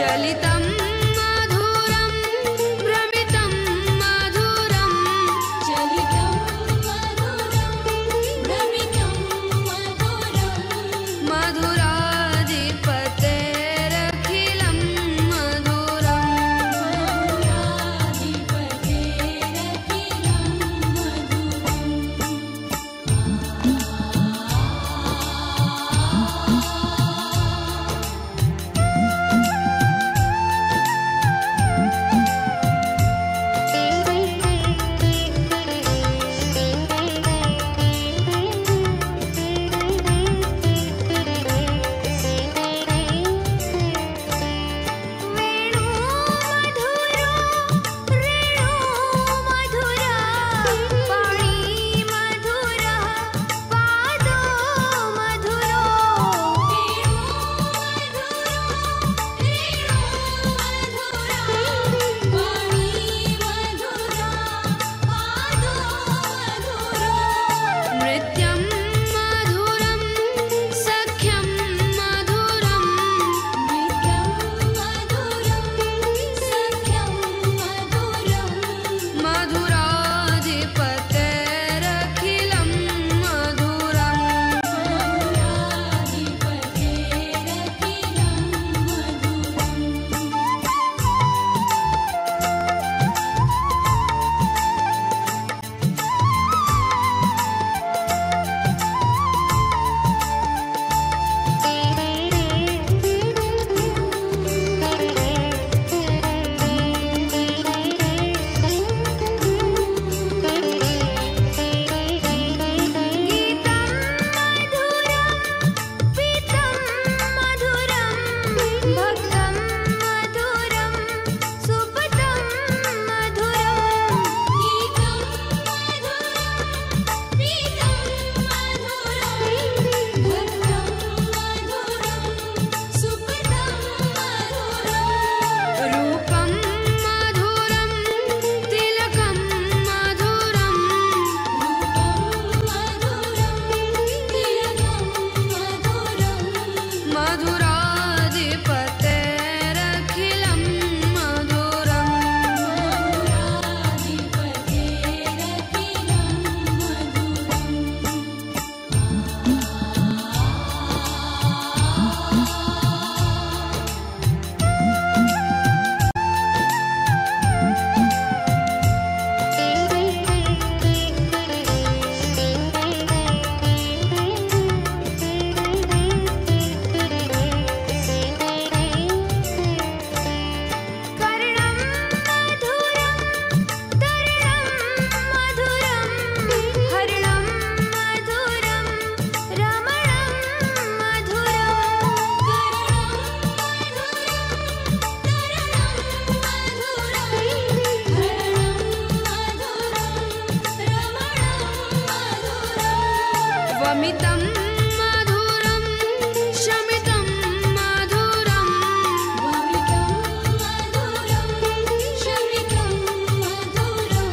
चलितं मधुरं भ्रमितं मधुरं चलितं मधुरं भ्रमितं मधुरं मधुराधिपतेरखिलं मधुरं मधुराधिपतेरखिलं नृत्यं मधुरं सख्यं मधुरं नृत्यं मधुरं सख्यं मधुरं मधुराधिपतेरखिलं मधुरं मधुराधिपतेरखिलं गीतं मधुरं पीतं मधुरं भक्तं मधुरं सुपतं मधुरं गीतं मधुरं पीतं मधुरं भक्तं मधुरं सुपतं मधुरं रूपं मधुरं तिलकं मधुरं मधुराधिपतेरखिलं मधुरं कर्णं मधुरं तरणं मधुरं हरिणं मधुरं रमणं मधुरं कर्णं मधुरं तरणं मधुरं हरिणं मधुरं रमणं मधुरं वमितं मधुरं शमितं मधुरं वमितं मधुरं शमितं मधुरं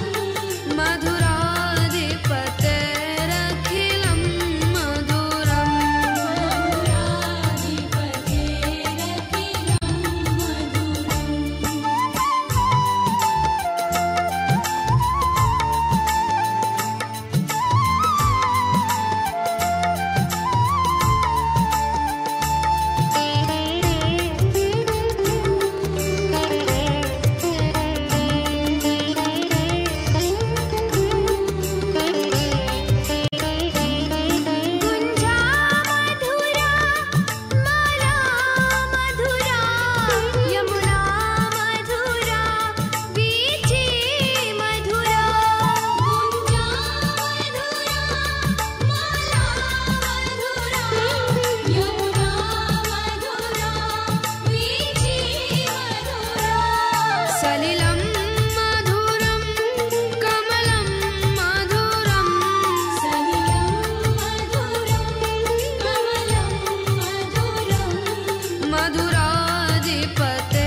मधुराधिपतेरखिलं मधुरं मधुराधिपतेरखिलं गुञ्जा मधुरा माला मधुरा यमुना मधुरा वीची मधुरा गुञ्जा मधुरा माला मधुरा यमुना मधुरा वीची मधुरा सलिलं मधुरं कमलं मधुरं सलिलं मधुरं कमलं मधुरं मधुराधिपते